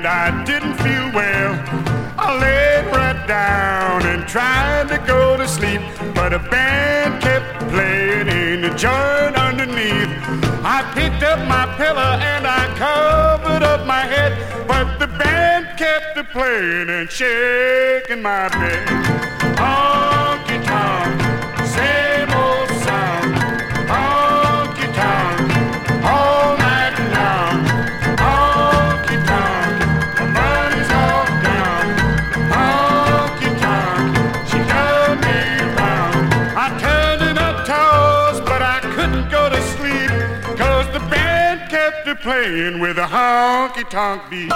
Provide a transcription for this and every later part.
I didn't feel well. I laid right down and tried to go to sleep, but a band kept playing in the joint underneath. I picked up my pillow and I covered up my head, but the band kept playing and shaking my bed. Honky tonk, same old song. Honky tonk, all night long. Honky tonk, my money's all gone. Honky tonk, she done me wrong. I turned in her toes, but I couldn't go to sleep, 'cause the band kept playing with a honky tonk beat.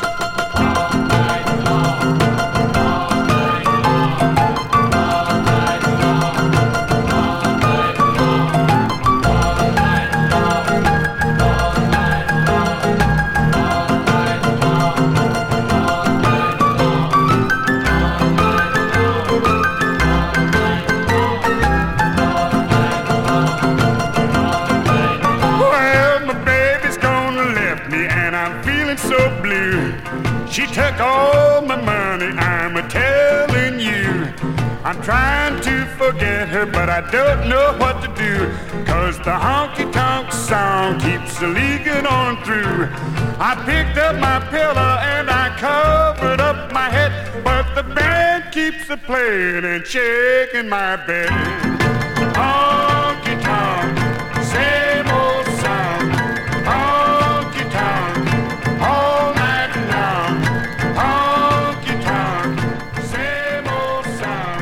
She took all my money, I'm a-telling you. I'm trying to forget her, but I don't know what to do, 'cause the honky-tonk song keeps leaking on through. I picked up my pillow and I covered up my head, but the band keeps playing and shaking my bed. Honky-tonk, same old song. Honky-tonk, all night long. Honky-tonk, same old song.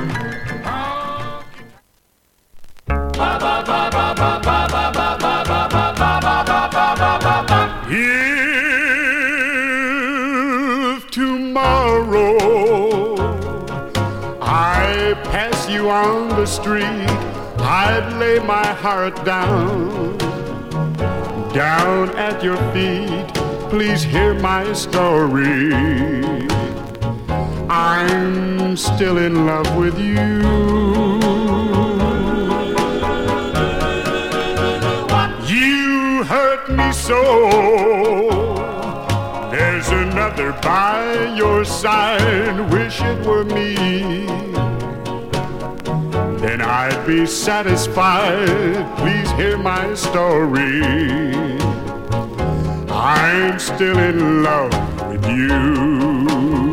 If tomorrow I pass you on the street, I'd lay my heart down at your feet. Please hear my story. I'm still in love with you. You hurt me so. There's another by your side. Wish it were me. Then I'd be satisfied. Please hear my story. I'm still in love with you.